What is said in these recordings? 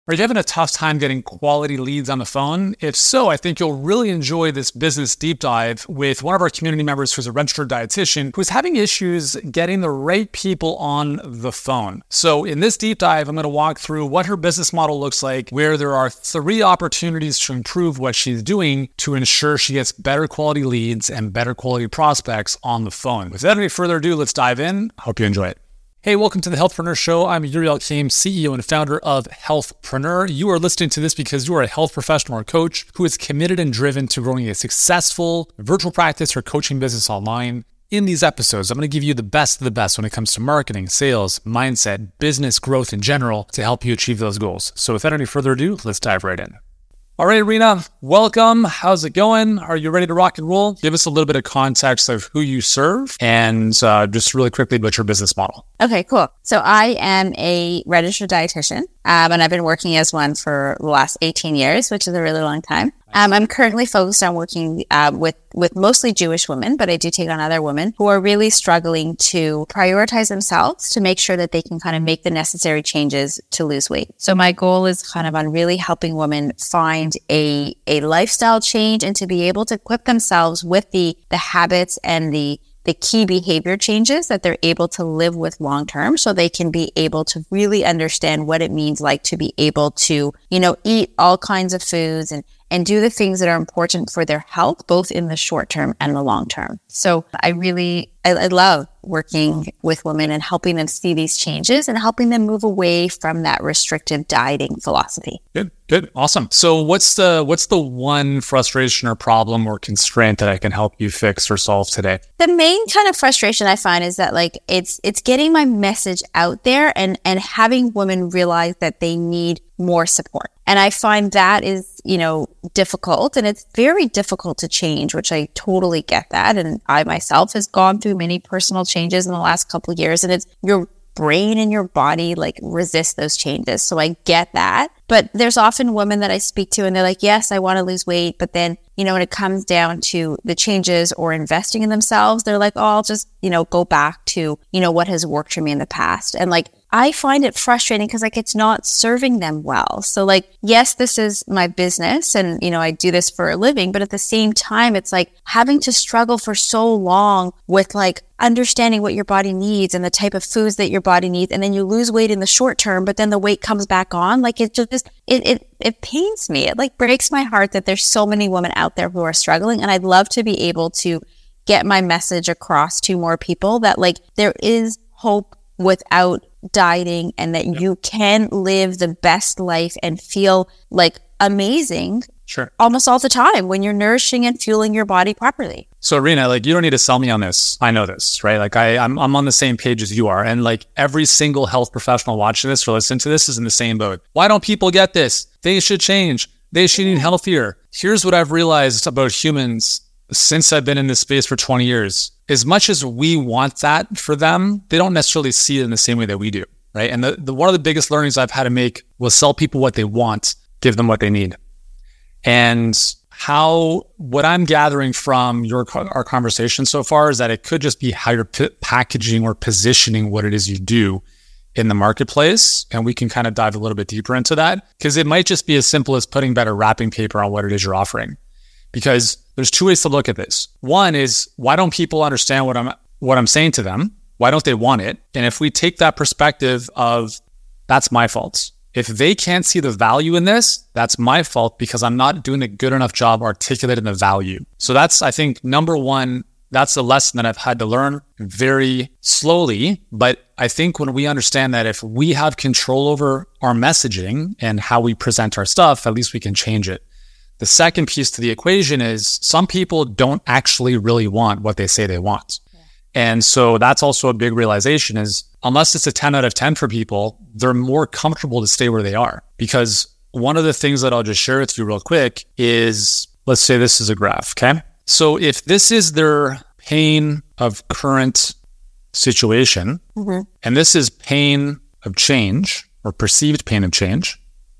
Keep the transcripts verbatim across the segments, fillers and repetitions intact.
Are you having a tough time getting quality leads on the phone? If so, I think you'll really enjoy this business deep dive with one of our community members who's a registered dietitian who's having issues getting the right people on the phone. So in this deep dive, I'm going to walk through what her business model looks like, where there are three opportunities to improve what she's doing to ensure she gets better quality leads and better quality prospects on the phone. Without any further ado, let's dive in. Hope you enjoy it. Hey, welcome to the Healthpreneur Show. I'm Yuri Elkaim, C E O and founder of Healthpreneur. You are listening to this because you are a health professional or coach who is committed and driven to growing a successful virtual practice or coaching business online. In these episodes, I'm going to give you the best of the best when it comes to marketing, sales, mindset, business growth in general to help you achieve those goals. So without any further ado, let's dive right in. All right, Rena, welcome. How's it going? Are you ready to rock and roll? Give us a little bit of context of who you serve and uh, just really quickly about your business model. Okay, cool. So I am a registered dietitian, um, and I've been working as one for the last eighteen years, which is a really long time. Um, I'm currently focused on working uh, with, with mostly Jewish women, but I do take on other women who are really struggling to prioritize themselves to make sure that they can kind of make the necessary changes to lose weight. So my goal is kind of on really helping women find a, a lifestyle change and to be able to equip themselves with the, the habits and the the key behavior changes that they're able to live with long term so they can be able to really understand what it means like to be able to, you know, eat all kinds of foods and, and do the things that are important for their health, both in the short term and the long term. So I really, I, I love working with women and helping them see these changes and helping them move away from that restrictive dieting philosophy. Good, good, awesome. So what's the what's the one frustration or problem or constraint that I can help you fix or solve today? The main kind of frustration I find is that like it's it's getting my message out there and and having women realize that they need more support. And I find that is, you know, difficult, and it's very difficult to change, which I totally get that. And I myself has gone through many personal changes in the last couple of years, and it's your brain and your body like resist those changes. So I get that. But there's often women that I speak to and they're like, yes, I want to lose weight. But then, you know, when it comes down to the changes or investing in themselves, they're like, oh, I'll just, you know, go back to, you know, what has worked for me in the past. And like, I find it frustrating because like it's not serving them well. So like, yes, this is my business and, you know, I do this for a living, but at the same time, it's like having to struggle for so long with like understanding what your body needs and the type of foods that your body needs. And then you lose weight in the short term, but then the weight comes back on. Like it just, it, it, it pains me. It like breaks my heart that there's so many women out there who are struggling. And I'd love to be able to get my message across to more people that like there is hope without dieting and that you can live the best life and feel like amazing sure almost all the time when you're nourishing and fueling your body properly. So Rena, like you don't need to sell me on this. I know this, right? Like I, I'm, I'm on the same page as you are. And like every single health professional watching this or listening to this is in the same boat. Why don't people get this? They should change. They should eat healthier. Here's what I've realized about humans since I've been in this space for twenty years. As much as we want that for them, they don't necessarily see it in the same way that we do, right? And the, the one of the biggest learnings I've had to make was sell people what they want, give them what they need. And how, what I'm gathering from your our conversation so far is that it could just be how you're p- packaging or positioning what it is you do in the marketplace. And we can kind of dive a little bit deeper into that because it might just be as simple as putting better wrapping paper on what it is you're offering. Because there's two ways to look at this. One is, why don't people understand what I'm what I'm saying to them? Why don't they want it? And if we take that perspective of, that's my fault. If they can't see the value in this, that's my fault because I'm not doing a good enough job articulating the value. So that's, I think, number one, that's a lesson that I've had to learn very slowly. But I think when we understand that if we have control over our messaging and how we present our stuff, at least we can change it. The second piece to the equation is some people don't actually really want what they say they want. Yeah. And so that's also a big realization is unless it's a ten out of ten for people, they're more comfortable to stay where they are. Because one of the things that I'll just share with you real quick is, let's say this is a graph, okay? So if this is their pain of current situation, mm-hmm. and this is pain of change or perceived pain of change,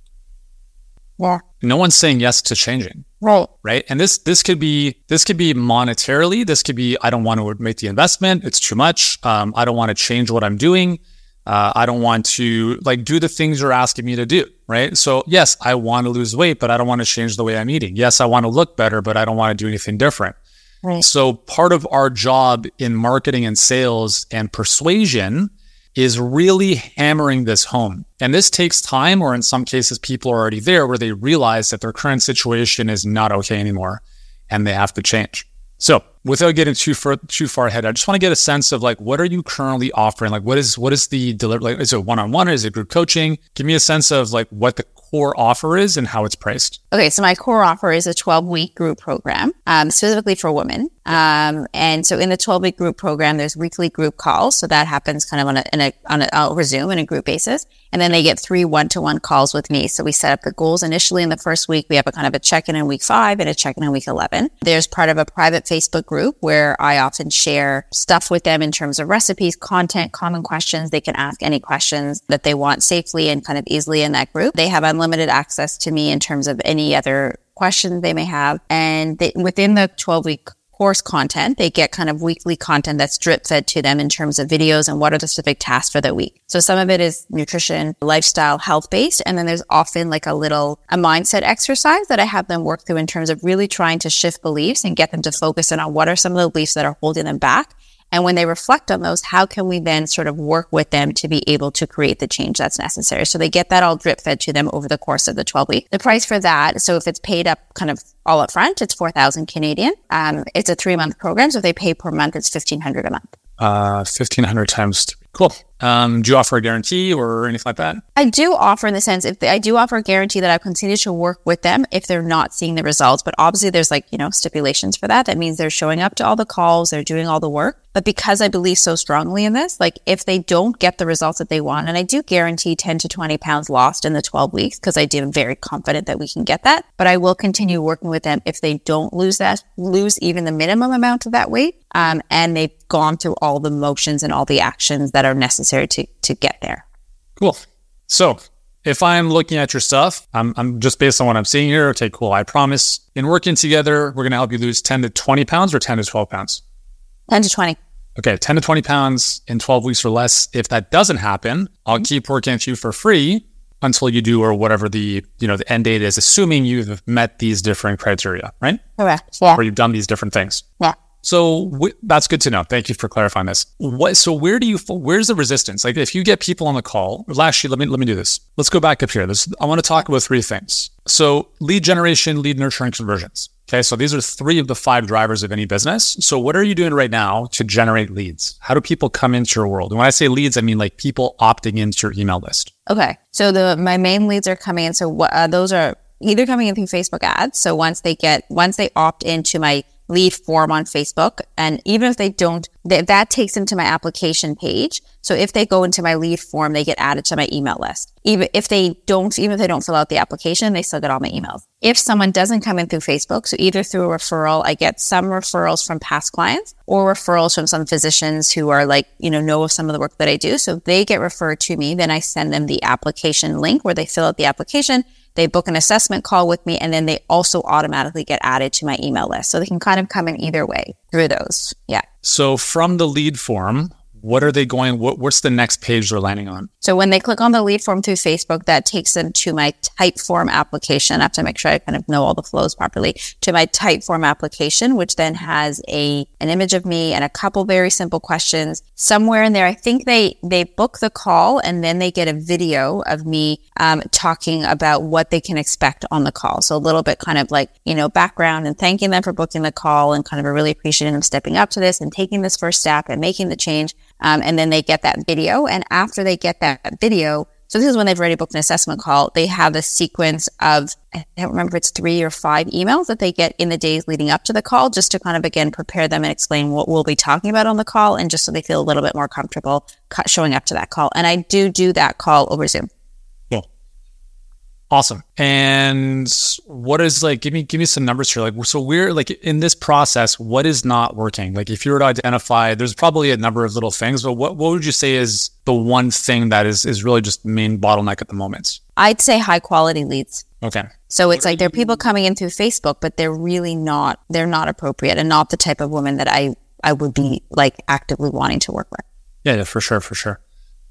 yeah. No one's saying yes to changing. Right. Right. And this this could be this could be monetarily. This could be, I don't want to make the investment. It's too much. Um, I don't want to change what I'm doing. Uh, I don't want to like do the things you're asking me to do, right? So yes, I want to lose weight, but I don't want to change the way I'm eating. Yes, I want to look better, but I don't want to do anything different. Right. So part of our job in marketing and sales and persuasion is really hammering this home. And this takes time, or in some cases, people are already there where they realize that their current situation is not okay anymore and they have to change. So without getting too far, too far ahead, I just want to get a sense of like, what are you currently offering? Like, what is, what is the delivery? Like, is it one-on-one? Is it group coaching? Give me a sense of like what the core offer is and how it's priced. Okay, so my core offer is a twelve-week group program, um, specifically for women. Um, and so in the twelve-week group program, there's weekly group calls. So that happens kind of on a, in a, on a, over Zoom in a group basis. And then they get three one-to-one calls with me. So we set up the goals initially in the first week. We have a kind of a check-in in week five and a check-in in week eleven. There's part of a private Facebook group where I often share stuff with them in terms of recipes, content, common questions. They can ask any questions that they want safely and kind of easily in that group. They have unlimited access to me in terms of any other questions they may have. And they, within the twelve-week course content, they get kind of weekly content that's drip fed to them in terms of videos and what are the specific tasks for the week. So some of it is nutrition, lifestyle, health based. And then there's often like a little, a mindset exercise that I have them work through in terms of really trying to shift beliefs and get them to focus in on what are some of the beliefs that are holding them back. And when they reflect on those, how can we then sort of work with them to be able to create the change that's necessary? So they get that all drip fed to them over the course of the twelve weeks. The price for that, so if it's paid up kind of all up front, it's four thousand Canadian. Um, it's a three month program. So if they pay per month, it's fifteen hundred a month. Uh, fifteen hundred times three. Cool. Um, do you offer a guarantee or anything like that? I do offer in the sense, if they, I do offer a guarantee that I continue to work with them if they're not seeing the results. But obviously there's like, you know, stipulations for that. That means they're showing up to all the calls, they're doing all the work. But because I believe so strongly in this, like if they don't get the results that they want, and I do guarantee ten to twenty pounds lost in the twelve weeks, because I do, I'm very confident that we can get that. But I will continue working with them if they don't lose that, lose even the minimum amount of that weight. Um, and they've gone through all the motions and all the actions that are necessary to, to get there. Cool. So if I'm looking at your stuff, I'm, I'm just based on what I'm seeing here. Okay, cool. I promise in working together, we're going to help you lose ten to twenty pounds or ten to twelve pounds? ten to twenty. Okay, ten to twenty pounds in twelve weeks or less. If that doesn't happen, I'll mm-hmm. keep working with you for free until you do, or whatever the, you know, the end date is, assuming you've met these different criteria, right? Correct. Yeah. Or you've done these different things. Yeah. So w- that's good to know. Thank you for clarifying this. What? So where do you? Where's the resistance? Like if you get people on the call. Actually, let me let me do this. Let's go back up here. This, I want to talk about three things. So lead generation, lead nurturing, conversions. Okay, so these are three of the five drivers of any business. So what are you doing right now to generate leads? How do people come into your world? And when I say leads, I mean like people opting into your email list. Okay, so the my main leads are coming in. So what, uh, those are either coming in through Facebook ads. So once they get once they opt into my lead form on Facebook. And even if they don't, th- that takes them to my application page. So if they go into my lead form, they get added to my email list. Even if they don't, even if they don't fill out the application, they still get all my emails. If someone doesn't come in through Facebook, so either through a referral, I get some referrals from past clients or referrals from some physicians who are like, you know, know of some of the work that I do. So if they get referred to me, then I send them the application link where they fill out the application. They book an assessment call with me, and then they also automatically get added to my email list. So they can kind of come in either way through those. Yeah. So from the lead form, what are they going, what, what's the next page they're landing on? So when they click on the lead form through Facebook, that takes them to my Typeform application. I have to make sure I kind of know all the flows properly, to my Typeform application, which then has a an image of me and a couple very simple questions. Somewhere in there, I think they, they book the call, and then they get a video of me um, talking about what they can expect on the call. So a little bit kind of like, you know, background and thanking them for booking the call, and kind of a really appreciating them stepping up to this and taking this first step and making the change. Um, and then they get that video. And after they get that video, so this is when they've already booked an assessment call, they have a sequence of, I don't remember, it's three or five emails that they get in the days leading up to the call, just to kind of, again, prepare them and explain what we'll be talking about on the call, and just so they feel a little bit more comfortable showing up to that call. And I do do that call over Zoom. Cool. Awesome. And what is like, give me, give me some numbers here. Like, so we're like in this process, what is not working? Like if you were to identify, there's probably a number of little things, but what, what would you say is the one thing that is, is really just the main bottleneck at the moment? I'd say high quality leads. Okay. So it's like there are people coming in through Facebook, but they're really not, they're not appropriate and not the type of woman that I, I would be like actively wanting to work with. Yeah, yeah, for sure. For sure.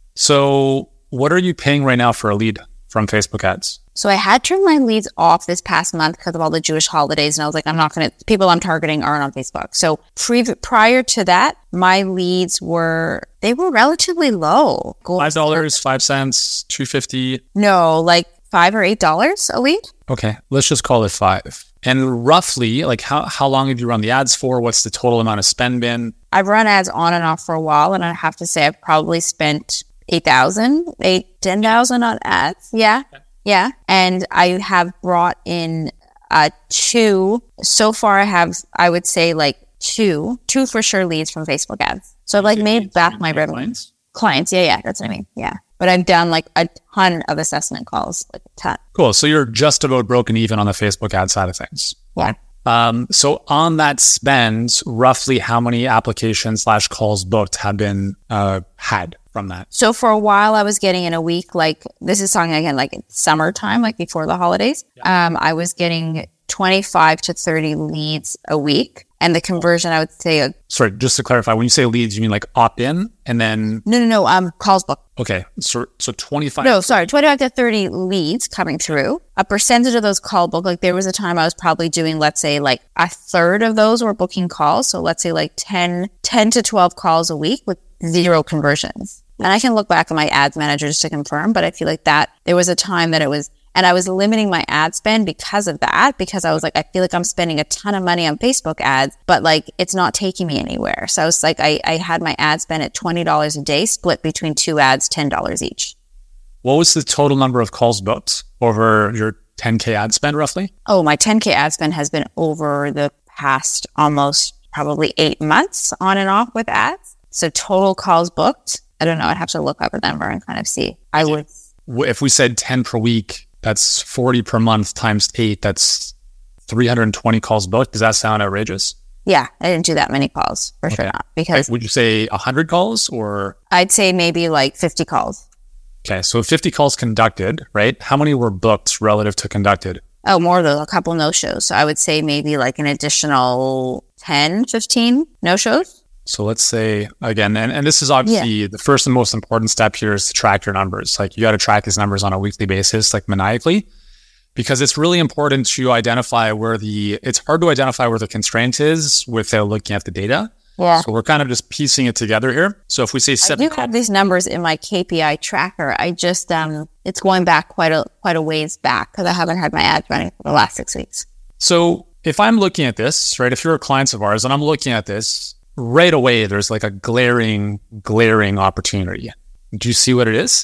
So what are you paying right now for a lead from Facebook ads? So I had turned my leads off this past month because of all the Jewish holidays. And I was like, I'm not going to, people I'm targeting aren't on Facebook. So pre- prior to that, my leads were, they were relatively low. five dollars, five cents, two fifty. No, like five or eight dollars a lead. Okay. Let's just call it five. And roughly, like how, how long have you run the ads for? What's the total amount of spend been? I've run ads on and off for a while. And I have to say, I've probably spent eight thousand, eight, ten thousand on ads. Yeah. Yeah. And I have brought in uh, two. So far, I have, I would say like two, two for sure leads from Facebook ads. So I've like made back my revenue. Clients? Clients. Yeah. Yeah. That's what I mean. Yeah. But I've done like a ton of assessment calls, like a ton. Cool. So you're just about broken even on the Facebook ad side of things. Yeah. Um, so on that spend, roughly how many applications slash calls booked have been uh, had from that? So for a while, I was getting in a week, like this is talking again, like summertime, like before the holidays. Yeah. Um, I was getting twenty-five to thirty leads a week. And the conversion, I would say... A, Sorry, just to clarify, when you say leads, you mean like opt-in and then... No, no, no, um, calls booked. Okay, so so twenty-five... No, sorry, twenty-five to thirty leads coming through. A percentage of those call booked, like there was a time I was probably doing, let's say like a third of those were booking calls. So let's say like ten, ten to twelve calls a week with zero conversions. And I can look back at my ads manager just to confirm, but I feel like that there was a time that it was... And I was limiting my ad spend because of that, because I was like, I feel like I'm spending a ton of money on Facebook ads, but like it's not taking me anywhere. So I was like, I, I had my ad spend at twenty dollars a day, split between two ads, ten dollars each. What was the total number of calls booked over your ten K ad spend roughly? Oh, my ten K ad spend has been over the past almost probably eight months on and off with ads. So total calls booked. I don't know. I'd have to look up a number and kind of see. I would. If we said ten per week, that's forty per month times eight. That's three hundred twenty calls booked. Does that sound outrageous? Yeah, I didn't do that many calls for okay. sure not. Because would you say one hundred calls or? I'd say maybe like fifty calls. Okay, so fifty calls conducted, right? How many were booked relative to conducted? Oh, more than a couple no-shows. So I would say maybe like an additional ten, fifteen no-shows. So let's say, again, and, and this is obviously yeah. the first and most important step here is to track your numbers. Like you got to track these numbers on a weekly basis, like maniacally, because it's really important to identify where the, it's hard to identify where the constraint is without looking at the data. Yeah. So we're kind of just piecing it together here. So if we say seven, I do have these numbers in my K P I tracker. I just, um, it's going back quite a, quite a ways back because I haven't had my ads running for the last six weeks. So if I'm looking at this, right, if you're a client of ours and I'm looking at this, right away, there's like a glaring, glaring opportunity. Do you see what it is?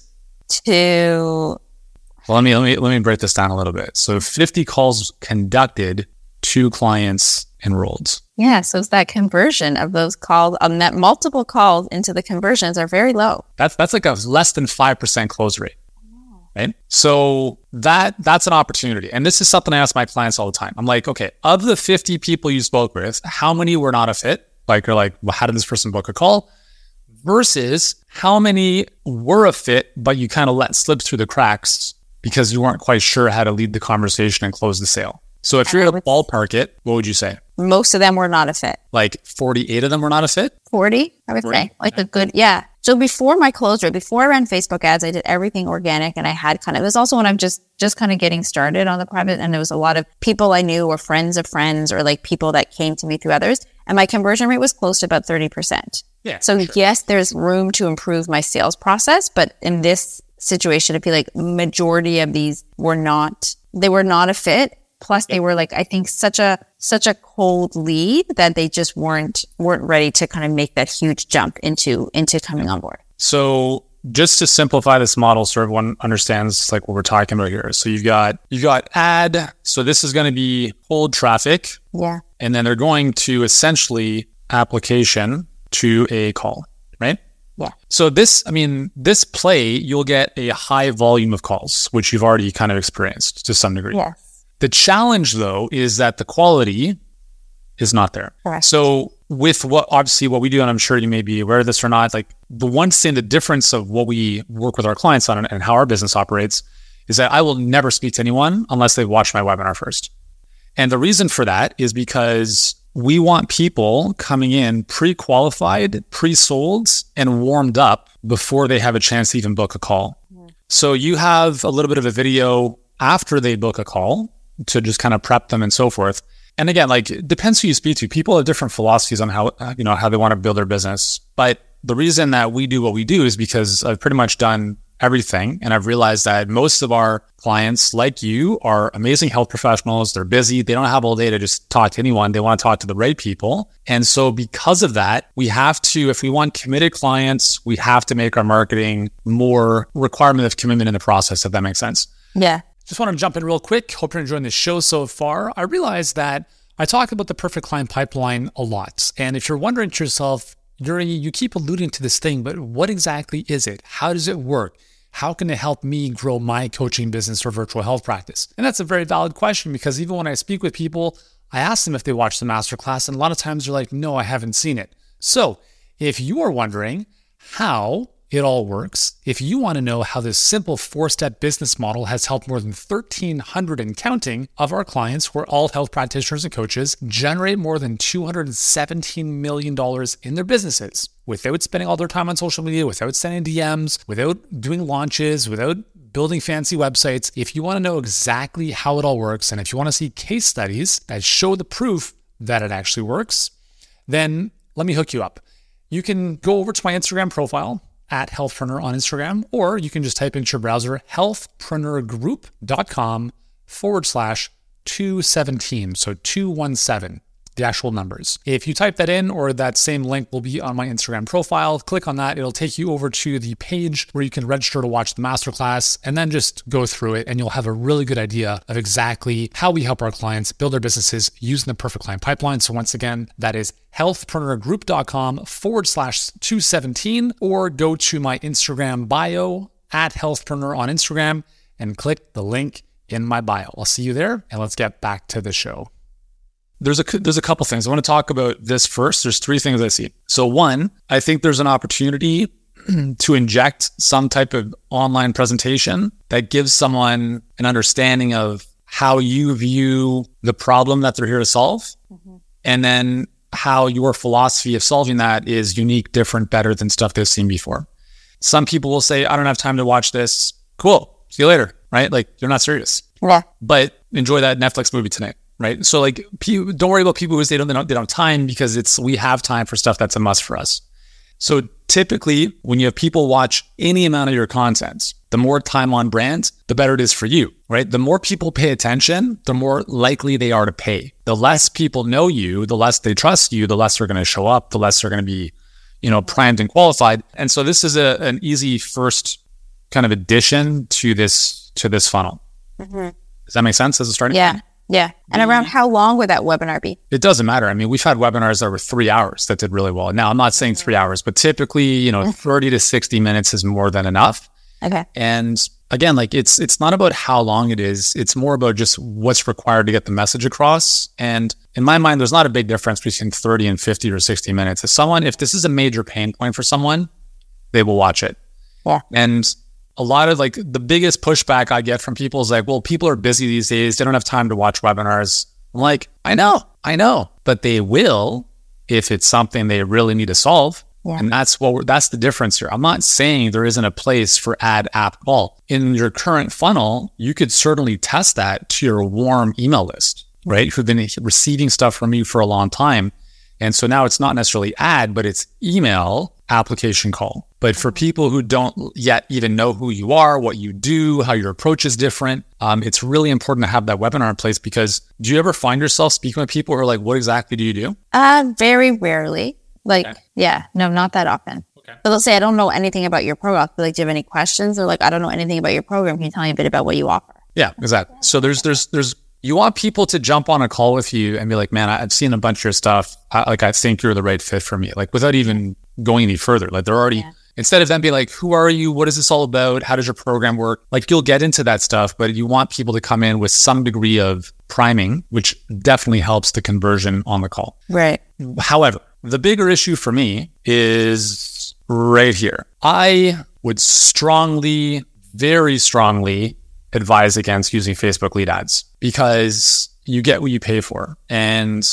To well, let me let me let me break this down a little bit. So, fifty calls conducted, two clients enrolled. Yeah, so it's that conversion of those calls, um, that multiple calls into the conversions are very low. That's that's like a less than five percent close rate, right? So that that's an opportunity, and this is something I ask my clients all the time. I'm like, okay, of the fifty people you spoke with, how many were not a fit? Like, you're like, well, how did this person book a call? Versus how many were a fit, but you kind of let slip through the cracks because you weren't quite sure how to lead the conversation and close the sale. So if you're going to ballpark it, what would you say? Most of them were not a fit. Like forty-eight of them were not a fit? forty, I would forty? Say. Like a good, yeah. So before my close rate, before I ran Facebook ads, I did everything organic and I had kind of, it was also when I'm just, just kind of getting started on the private, and there was a lot of people I knew or friends of friends or like people that came to me through others. And my conversion rate was close to about thirty percent. Yeah. So sure. yes, there's room to improve my sales process, but in this situation, I feel like majority of these were not, they were not a fit. Plus they were like, I think such a, such a cold lead that they just weren't, weren't ready to kind of make that huge jump into, into coming on board. So just to simplify this model so everyone understands like what we're talking about here. So you've got, you've got ad. So this is going to be cold traffic. Yeah. And then they're going to essentially application to a call, right? Yeah. So this, I mean, this play, you'll get a high volume of calls, which you've already kind of experienced to some degree. Yes. The challenge though, is that the quality is not there. Correct. So with what, obviously what we do, and I'm sure you may be aware of this or not, like the one thing, the difference of what we work with our clients on and how our business operates is that I will never speak to anyone unless they've watched my webinar first. And the reason for that is because we want people coming in pre-qualified, pre-sold, and warmed up before they have a chance to even book a call. Yeah. So you have a little bit of a video after they book a call to just kind of prep them and so forth. And again, like, it depends who you speak to. People have different philosophies on how, you know, how they want to build their business. But the reason that we do what we do is because I've pretty much done everything. And I've realized that most of our clients, like you, are amazing health professionals. They're busy. They don't have all day to just talk to anyone. They want to talk to the right people. And so because of that, we have to, if we want committed clients, we have to make our marketing more requirement of commitment in the process, if that makes sense. Yeah. Just want to jump in real quick. Hope you're enjoying the show so far. I realized that I talk about the perfect client pipeline a lot. And if you're wondering to yourself, Yuri, you keep alluding to this thing, but what exactly is it? How does it work? How can it help me grow my coaching business or virtual health practice? And that's a very valid question, because even when I speak with people, I ask them if they watch the masterclass, and a lot of times they're like, no, I haven't seen it. So if you are wondering how it all works, if you want to know how this simple four-step business model has helped more than thirteen hundred and counting of our clients, who are all health practitioners and coaches, generate more than two hundred seventeen million dollars in their businesses without spending all their time on social media, without sending D Ms, without doing launches, without building fancy websites. If you want to know exactly how it all works, and if you want to see case studies that show the proof that it actually works, then let me hook you up. You can go over to my Instagram profile, at Healthpreneur on Instagram, or you can just type into your browser healthpreneurgroup.com forward slash 217. So two one seven, the actual numbers. If you type that in, or that same link will be on my Instagram profile, click on that. It'll take you over to the page where you can register to watch the masterclass, and then just go through it, and you'll have a really good idea of exactly how we help our clients build their businesses using the perfect client pipeline. So once again, that is healthpreneurgroup.com forward slash 217, or go to my Instagram bio at Healthpreneur on Instagram and click the link in my bio. I'll see you there, and let's get back to the show. There's a there's a couple things. I want to talk about this first. There's three things I see. So one, I think there's an opportunity to inject some type of online presentation that gives someone an understanding of how you view the problem that they're here to solve, mm-hmm. and then how your philosophy of solving that is unique, different, better than stuff they've seen before. Some people will say, I don't have time to watch this. Cool. See you later, right? Like, you're not serious. Yeah. But enjoy that Netflix movie tonight. Right. So like, don't worry about people who say they don't, they don't, they don't have time, because it's, we have time for stuff that's a must for us. So typically when you have people watch any amount of your content, the more time on brand, the better it is for you, right? The more people pay attention, the more likely they are to pay. The less people know you, the less they trust you, the less they're going to show up, the less they're going to be, you know, primed and qualified. And so this is a, an easy first kind of addition to this, to this funnel. Mm-hmm. Does that make sense as a starting Yeah. point? Yeah. And around how long would that webinar be? It doesn't matter. I mean, we've had webinars that were three hours that did really well. Now, I'm not saying three hours, but typically, you know, thirty to sixty minutes is more than enough. Okay. And again, like, it's it's not about how long it is. It's more about just what's required to get the message across. And in my mind, there's not a big difference between thirty and fifty or sixty minutes. If someone, if this is a major pain point for someone, they will watch it. Yeah. And a lot of, like, the biggest pushback I get from people is like, well, people are busy these days. They don't have time to watch webinars. I'm like, I know, I know, but they will if it's something they really need to solve. Yeah. And that's what we're, that's the difference here. I'm not saying there isn't a place for ad app call. In your current funnel, you could certainly test that to your warm email list, right? Who've been receiving stuff from you for a long time. And so now it's not necessarily ad, but it's email application call. But for people who don't yet even know who you are, what you do, how your approach is different, um, it's really important to have that webinar in place. Because do you ever find yourself speaking with people who are like, what exactly do you do? Uh, very rarely. Like, okay. yeah, no, not that often. Okay. But they'll say, I don't know anything about your program. But like, do you have any questions? Or like, I don't know anything about your program. Can you tell me a bit about what you offer? Yeah, exactly. So there's, there's, there's, you want people to jump on a call with you and be like, man, I've seen a bunch of your stuff. I, like, I think you're the right fit for me. Like, without even going any further, like, they're already, yeah. Instead of them being like, who are you? What is this all about? How does your program work? Like, you'll get into that stuff, but you want people to come in with some degree of priming, which definitely helps the conversion on the call. Right. However, the bigger issue for me is right here. I would strongly, very strongly advise against using Facebook lead ads, because you get what you pay for. And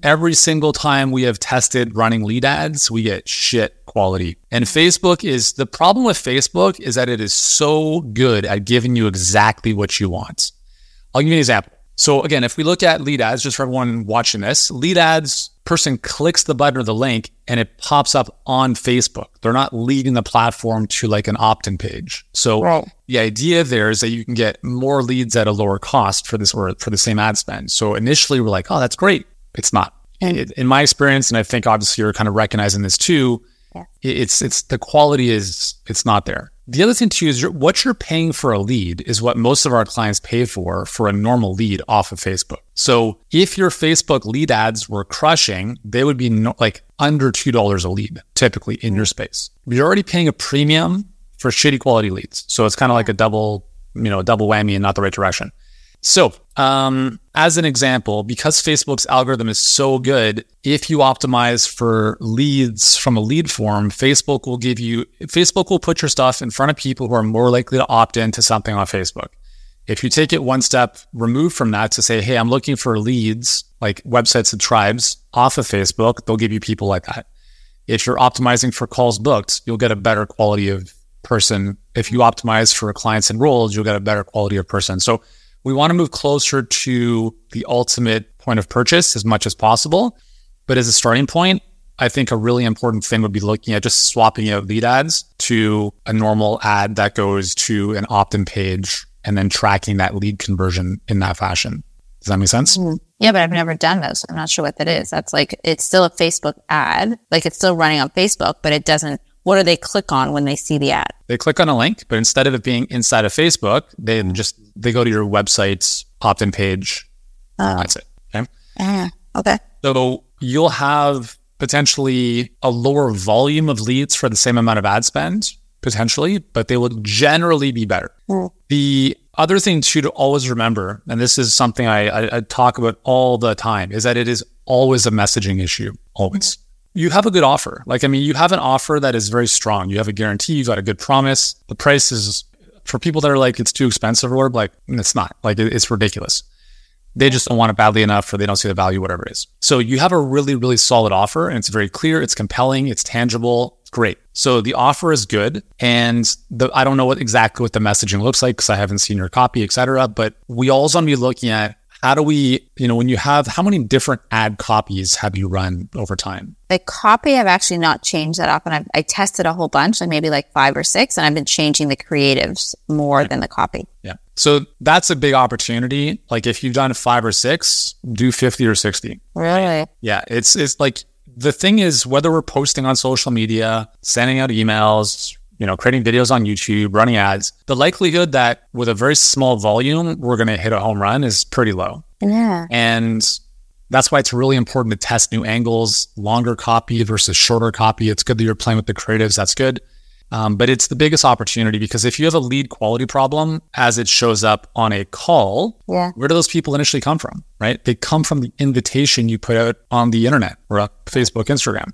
Every single time we have tested running lead ads, we get shit quality. And Facebook is, the problem with Facebook is that it is so good at giving you exactly what you want. I'll give you an example. So again, if we look at lead ads, just for everyone watching this, lead ads, person clicks the button or the link and it pops up on Facebook. They're not leading the platform to like an opt-in page. So right. The idea there is that you can get more leads at a lower cost for this or for the same ad spend. So initially we're like, oh, that's great. It's not. It, in my experience, and I think obviously you're kind of recognizing this too, yeah. it's it's the quality is, it's not there. The other thing too is you're, what you're paying for a lead is what most of our clients pay for for a normal lead off of Facebook. So if your Facebook lead ads were crushing, they would be no, like under two dollars a lead typically in your space. You're already paying a premium for shitty quality leads. So it's kind of like a double, you know, double whammy in not the right direction. So um, as an example, because Facebook's algorithm is so good, if you optimize for leads from a lead form, Facebook will give you, Facebook will put your stuff in front of people who are more likely to opt into something on Facebook. If you take it one step removed from that to say, hey, I'm looking for leads, like websites and tribes off of Facebook, they'll give you people like that. If you're optimizing for calls booked, you'll get a better quality of person. If you optimize for clients enrolled, you'll get a better quality of person. So we want to move closer to the ultimate point of purchase as much as possible. But as a starting point, I think a really important thing would be looking at just swapping out lead ads to a normal ad that goes to an opt-in page and then tracking that lead conversion in that fashion. Does that make sense? Mm-hmm. Yeah, but I've never done those. I'm not sure what that is. That's like, it's still a Facebook ad. Like it's still running on Facebook, but it doesn't, what do they click on when they see the ad? They click on a link, but instead of it being inside of Facebook, they just, they go to your website's opt-in page. Oh. That's it. Okay. Uh, okay. So you'll have potentially a lower volume of leads for the same amount of ad spend, potentially, but they will generally be better. Mm. The other thing too to always remember, and this is something I, I, I talk about all the time, is that it is always a messaging issue. Always. Mm. You have a good offer. Like, I mean, you have an offer that is very strong. You have a guarantee. You've got a good promise. The price is, for people that are like, it's too expensive or like, it's not. Like, it's ridiculous. They just don't want it badly enough or they don't see the value, whatever it is. So you have a really, really solid offer and it's very clear. It's compelling. It's tangible. It's great. So the offer is good. And the, I don't know what exactly what the messaging looks like because I haven't seen your copy, et cetera. But we always want to be looking at how do we, you know, when you have, how many different ad copies have you run over time? The copy, I've actually not changed that often. I've, I tested a whole bunch, like maybe like five or six, and I've been changing the creatives more yeah. than the copy. Yeah. So that's a big opportunity. Like if you've done five or six, do fifty or sixty. Really? Yeah. It's, it's like, the thing is, whether we're posting on social media, sending out emails, you know, creating videos on YouTube, running ads, the likelihood that with a very small volume, we're going to hit a home run is pretty low. Yeah. And that's why it's really important to test new angles, longer copy versus shorter copy. It's good that you're playing with the creatives. That's good. Um, but it's the biggest opportunity because if you have a lead quality problem as it shows up on a call, yeah. where do those people initially come from, right? They come from the invitation you put out on the internet or on Facebook, Instagram.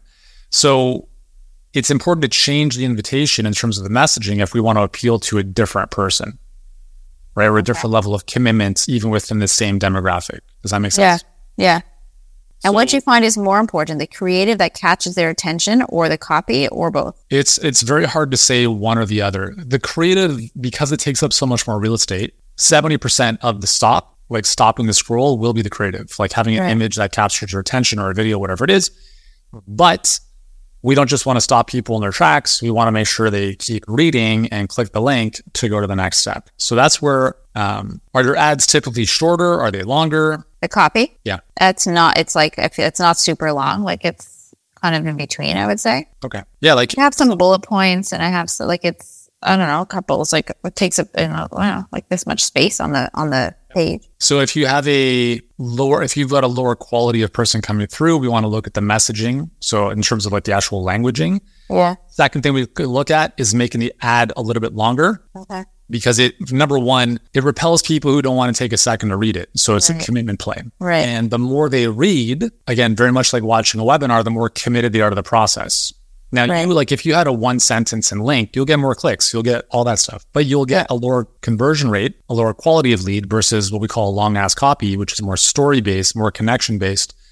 So it's important to change the invitation in terms of the messaging if we want to appeal to a different person, right? Or a different okay. level of commitment, even within the same demographic. Does that make sense? Yeah, yeah. And so, what do you find is more important, the creative that catches their attention or the copy or both? It's it's very hard to say one or the other. The creative, because it takes up so much more real estate, seventy percent of the stop, like stopping the scroll, will be the creative, like having an right. image that captures your attention or a video, whatever it is. But we don't just want to stop people in their tracks. We want to make sure they keep reading and click the link to go to the next step. So that's where, um, are your ads typically shorter? Are they longer? The copy? Yeah. It's not, it's like, it's not super long. Like it's kind of in between, I would say. Okay. Yeah. Like I have some bullet points and I have so like, it's, I don't know, a couple. It's like, it takes up, you know, I don't know, like this much space on the, on the page. So if you have a lower, if you've got a lower quality of person coming through, we want to look at the messaging. So in terms of like the actual languaging. Yeah. Second thing we could look at is making the ad a little bit longer. Okay. Because it, number one, it repels people who don't want to take a second to read it. So it's right. a commitment play. Right. And the more they read, again, very much like watching a webinar, the more committed they are to the process. Now, right. you like if you had a one sentence and link, you'll get more clicks, you'll get all that stuff, but you'll get a lower conversion rate, a lower quality of lead versus what we call a long ass copy, which is more story based, more connection based.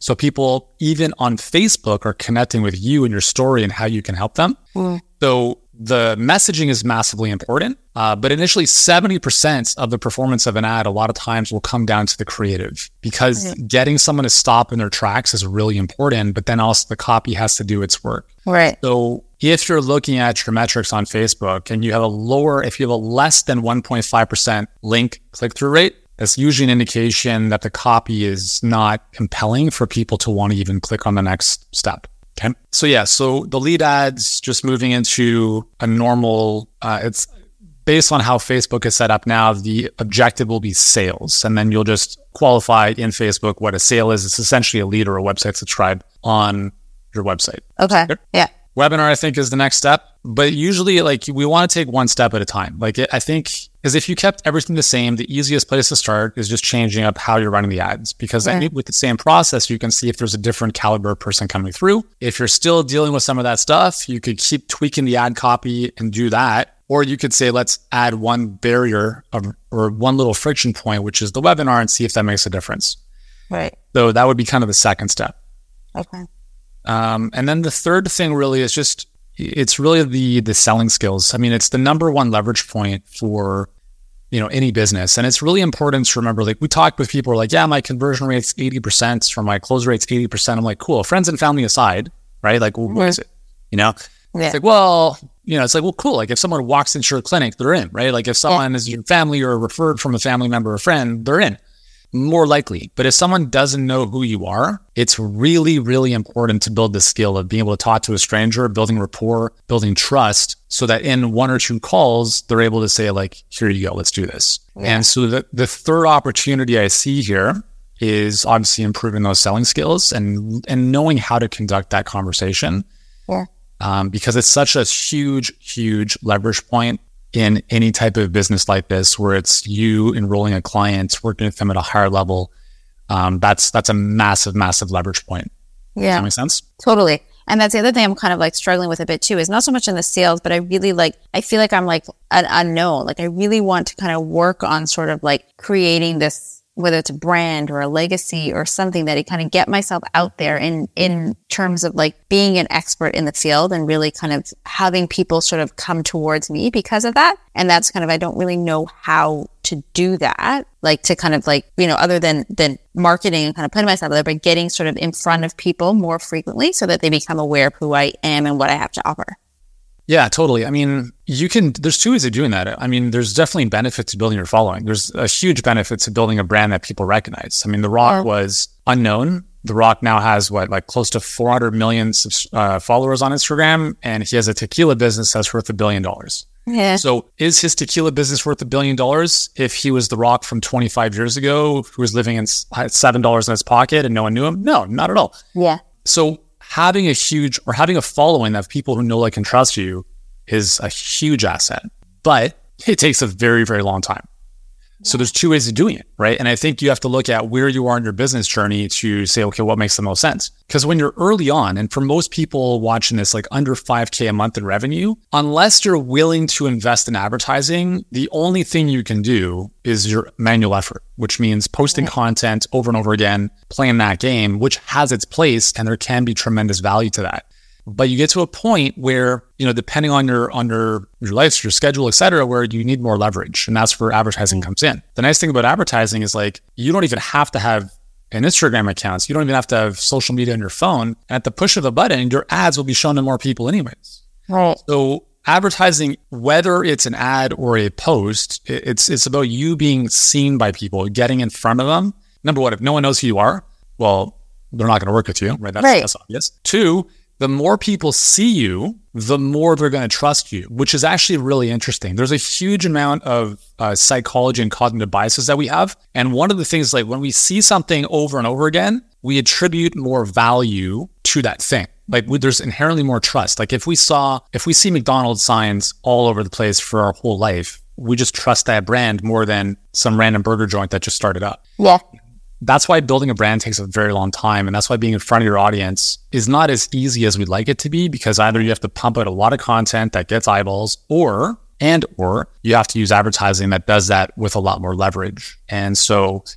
So people, even on Facebook, are connecting with you and your story and how you can help them. Mm. So the messaging is massively important. Uh, but initially, seventy percent of the performance of an ad a lot of times will come down to the creative, because mm-hmm. getting someone to stop in their tracks is really important. But then also the copy has to do its work. Right. So if you're looking at your metrics on Facebook and you have a lower, if you have a less than one point five percent link click-through rate, that's usually an indication that the copy is not compelling for people to want to even click on the next step. Okay. So yeah, so the lead ads, just moving into a normal, uh, it's based on how Facebook is set up now, the objective will be sales. And then you'll just qualify in Facebook what a sale is. It's essentially a lead or a website subscribe on your website. Okay. okay. Yeah. Webinar, I think, is the next step. But usually, like, we want to take one step at a time. Like, it, I think, because if you kept everything the same, the easiest place to start is just changing up how you're running the ads. Because yeah. then with the same process, you can see if there's a different caliber person coming through. If you're still dealing with some of that stuff, you could keep tweaking the ad copy and do that. Or you could say, let's add one barrier of, or one little friction point, which is the webinar, and see if that makes a difference. Right. So that would be kind of the second step. Okay. Um, and then the third thing really is just, it's really the the selling skills. I mean, it's the number one leverage point for, you know, any business. And it's really important to remember, like, we talk with people who are like, yeah, my conversion rate's eighty percent or my close rate's eighty percent. I'm like, cool, friends and family aside, right? Like, well, what is it? You know, yeah. It's like, well, you know, it's like, well, cool. Like if someone walks into your clinic, they're in, right? Like if someone yeah. is your family or referred from a family member or friend, they're in. More likely. But if someone doesn't know who you are, it's really, really important to build the skill of being able to talk to a stranger, building rapport, building trust, so that in one or two calls, they're able to say, like, here you go, let's do this. Yeah. And so the, the third opportunity I see here is obviously improving those selling skills and and knowing how to conduct that conversation. Yeah. Um, because it's such a huge, huge leverage point in any type of business like this, where it's you enrolling a client, working with them at a higher level. Um, that's that's a massive, massive leverage point. Yeah. Does that make sense? Totally. And that's the other thing I'm kind of like struggling with a bit too, is not so much in the sales, but I really like, I feel like I'm like an unknown. Like I really want to kind of work on sort of like creating this, whether it's a brand or a legacy or something, that I kind of get myself out there in, in terms of like being an expert in the field and really kind of having people sort of come towards me because of that. And that's kind of, I don't really know how to do that, like to kind of like, you know, other than, than marketing and kind of putting myself out there, but getting sort of in front of people more frequently so that they become aware of who I am and what I have to offer. Yeah, totally. I mean, you can, there's two ways of doing that. I mean, there's definitely benefits to building your following. There's a huge benefit to building a brand that people recognize. I mean, The Rock was unknown. The Rock now has what, like close to four hundred million uh, followers on Instagram, and he has a tequila business that's worth a billion dollars. Yeah. So is his tequila business worth a billion dollars if he was The Rock from twenty-five years ago, who was living in seven dollars in his pocket and no one knew him? No, not at all. Yeah. So having a huge, or having a following of people who know, like, and trust you is a huge asset, but it takes a very, very long time. Yeah. So there's two ways of doing it, right? And I think you have to look at where you are in your business journey to say, okay, what makes the most sense? Because when you're early on, and for most people watching this, like under five K a month in revenue, unless you're willing to invest in advertising, the only thing you can do is your manual effort, which means posting right. content over and over again, playing that game, which has its place, and there can be tremendous value to that. But you get to a point where, you know, depending on your on your, your life, your schedule, et cetera, where you need more leverage. And that's where advertising comes in. The nice thing about advertising is, like, you don't even have to have an Instagram account. You don't even have to have social media on your phone. And at the push of a button, your ads will be shown to more people anyways. Right. So advertising, whether it's an ad or a post, it's it's about you being seen by people, getting in front of them. Number one, if no one knows who you are, well, they're not going to work with you, right? That's, right. that's obvious. Two, the more people see you, the more they're going to trust you, which is actually really interesting. There's a huge amount of uh, psychology and cognitive biases that we have. And one of the things, like when we see something over and over again, we attribute more value to that thing. Like we, there's inherently more trust. Like if we saw, if we see McDonald's signs all over the place for our whole life, we just trust that brand more than some random burger joint that just started up. Yeah. That's why building a brand takes a very long time. And that's why being in front of your audience is not as easy as we'd like it to be, because either you have to pump out a lot of content that gets eyeballs, or, and, or you have to use advertising that does that with a lot more leverage. And so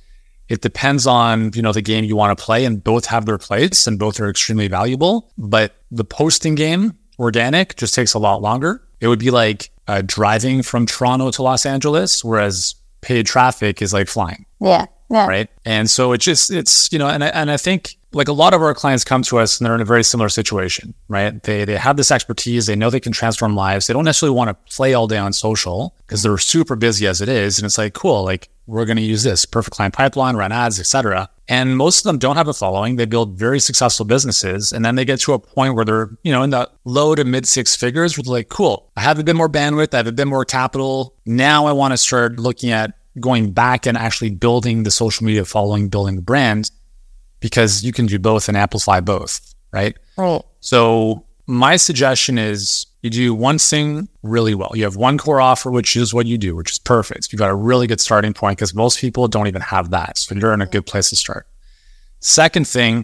It depends on, you know, the game you want to play, and both have their place and both are extremely valuable. But the posting game, organic, just takes a lot longer. It would be like uh, driving from Toronto to Los Angeles, whereas paid traffic is like flying. Yeah. Yeah. Right. And so it just, it's, you know, and I, and I think like a lot of our clients come to us and they're in a very similar situation, right? They they have this expertise. They know they can transform lives. They don't necessarily want to play all day on social because they're super busy as it is. And it's like, cool, like we're going to use this perfect client pipeline, run ads, et cetera. And most of them don't have a following. They build very successful businesses. And then they get to a point where they're, you know, in the low to mid six figures where they're like, cool, I have a bit more bandwidth. I have a bit more capital. Now I want to start looking at going back and actually building the social media following, building the brand, because you can do both and amplify both, right? Right. So my suggestion is you do one thing really well. You have one core offer, which is what you do, which is perfect. You've got a really good starting point because most people don't even have that. So you're in a good place to start. Second thing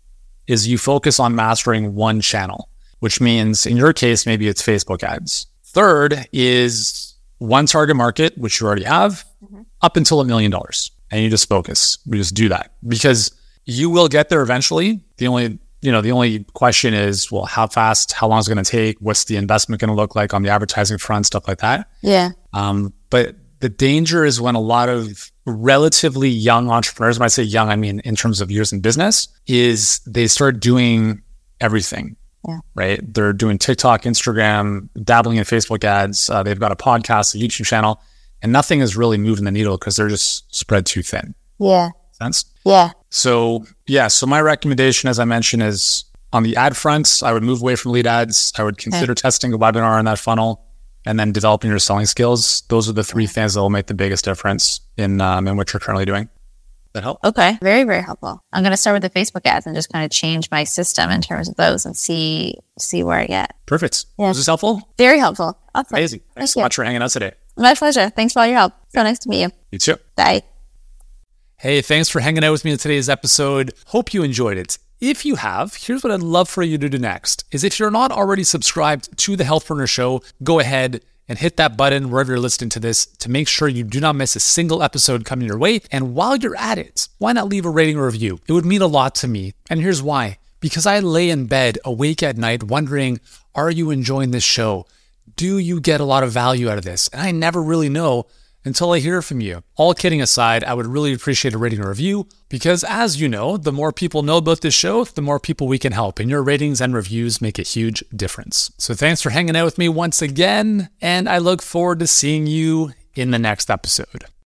is you focus on mastering one channel, which means in your case, maybe it's Facebook ads. Third is one target market, which you already have, mm-hmm. up until a million dollars. And you just focus. You just do that because you will get there eventually. The only, you know, the only question is, well, how fast, how long is it going to take? What's the investment going to look like on the advertising front, stuff like that. Yeah. Um, but the danger is when a lot of relatively young entrepreneurs, when I say young, I mean in terms of years in business, is they start doing everything. Yeah. Right. They're doing TikTok, Instagram, dabbling in Facebook ads. Uh, they've got a podcast, a YouTube channel, and nothing is really moving the needle because they're just spread too thin. Yeah. Sense? Yeah. So, yeah. So my recommendation, as I mentioned, is on the ad front, I would move away from lead ads. I would consider okay. testing a webinar in that funnel and then developing your selling skills. Those are the three things that will make the biggest difference in, um, in what you're currently doing. That help? Okay. Very, very helpful. I'm going to start with the Facebook ads and just kind of change my system in terms of those and see see where I get. Perfect. Yeah. Was this helpful? Very helpful. Awesome. Amazing. Thanks Thank so you. much for hanging out today. My pleasure. Thanks for all your help. So nice to meet you. You too. Bye. Hey, thanks for hanging out with me in today's episode. Hope you enjoyed it. If you have, here's what I'd love for you to do next is if you're not already subscribed to the Healthpreneur Show, go ahead and hit that button wherever you're listening to this to make sure you do not miss a single episode coming your way. And while you're at it, why not leave a rating or review? It would mean a lot to me. And here's why. Because I lay in bed awake at night wondering, are you enjoying this show? Do you get a lot of value out of this? And I never really know until I hear from you. All kidding aside, I would really appreciate a rating or review because as you know, the more people know about this show, the more people we can help. And your ratings and reviews make a huge difference. So thanks for hanging out with me once again. And I look forward to seeing you in the next episode.